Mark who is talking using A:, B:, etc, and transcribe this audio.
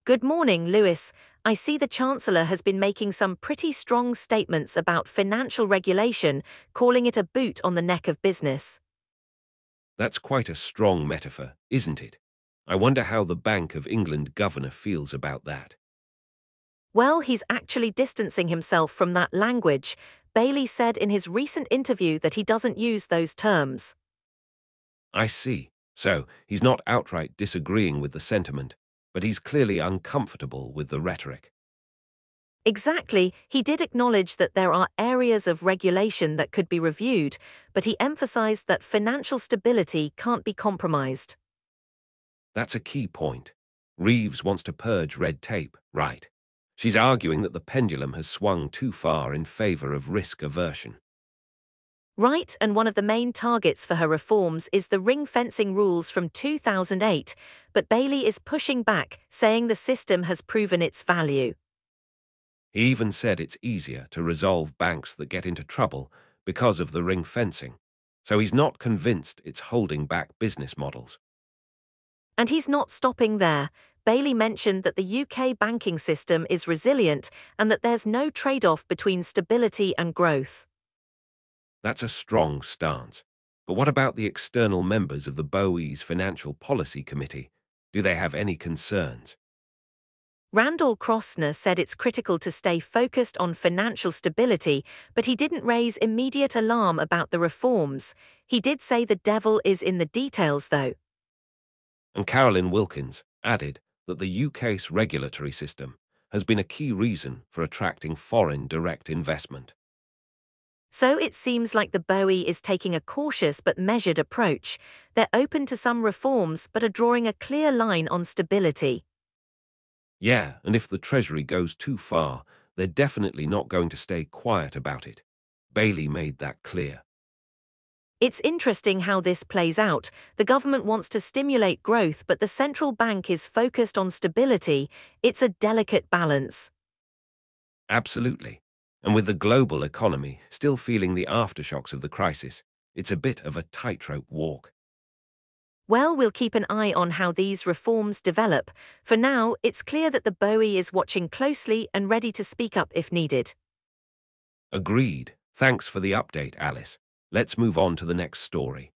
A: Good morning, Lewis. I see the Chancellor has been making some pretty strong statements about financial regulation, calling it a boot on the neck of business.
B: That's quite a strong metaphor, isn't it? I wonder how the Bank of England governor feels about that.
A: Well, he's actually distancing himself from that language. Bailey said in his recent interview that he doesn't use those terms.
B: I see. So, he's not outright disagreeing with the sentiment, but he's clearly uncomfortable with the rhetoric.
A: Exactly, he did acknowledge that there are areas of regulation that could be reviewed, but he emphasized that financial stability can't be compromised.
B: That's a key point. Reeves wants to purge red tape, right? She's arguing that the pendulum has swung too far in favor of risk aversion.
A: Right, and one of the main targets for her reforms is the ring fencing rules from 2008, but Bailey is pushing back, saying the system has proven its value.
B: He even said it's easier to resolve banks that get into trouble because of the ring fencing. So he's not convinced it's holding back business models.
A: And he's not stopping there. Bailey mentioned that the UK banking system is resilient and that there's no trade-off between stability and growth.
B: That's a strong stance. But what about the external members of the BOE's Financial Policy Committee? Do they have any concerns?
A: Randall Krosner said it's critical to stay focused on financial stability, but he didn't raise immediate alarm about the reforms. He did say the devil is in the details, though.
B: And Carolyn Wilkins added that the UK's regulatory system has been a key reason for attracting foreign direct investment.
A: So it seems like the BOE is taking a cautious but measured approach. They're open to some reforms but are drawing a clear line on stability.
B: Yeah, and if the Treasury goes too far, they're definitely not going to stay quiet about it. Bailey made that clear.
A: It's interesting how this plays out. The government wants to stimulate growth, but the central bank is focused on stability. It's a delicate balance.
B: Absolutely. And with the global economy still feeling the aftershocks of the crisis, it's a bit of a tightrope walk.
A: Well, we'll keep an eye on how these reforms develop. For now, it's clear that the BOE is watching closely and ready to speak up if needed.
B: Agreed. Thanks for the update, Alice. Let's move on to the next story.